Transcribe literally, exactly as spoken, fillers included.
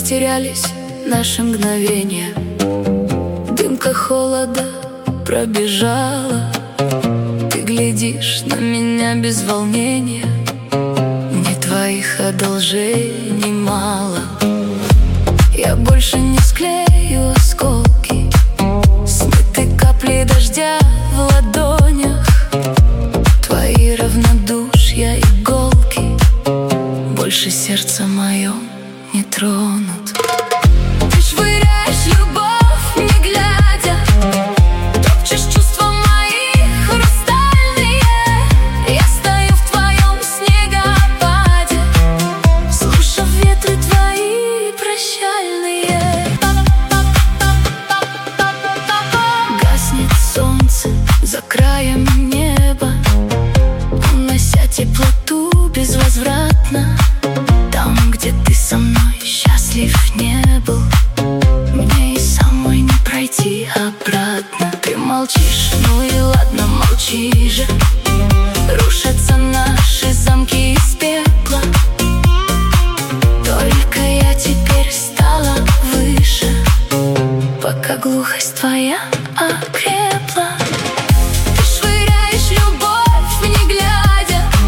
потерялись наши мгновения. Дымка холода пробежала. Ты глядишь на меня без волнения. Мне твоих одолжений мало. Я больше не склею осколки, смыты капли дождя в ладонях. Твои равнодушья иголки больше сердце мое не тронут. Ты швыряешь любовь, не глядя, топчешь чувства мои хрустальные. Я стою в твоем снегопаде, слушав ветры твои прощальные. Гаснет солнце за краем неба, унося теплоту безвозвратно. Там, где ты со мной счастлив не был, мне и самой не пройти обратно. Ты молчишь, ну и ладно, молчи же. Рушатся наши замки из пепла. Только я теперь стала выше, пока глухость твоя окрепла.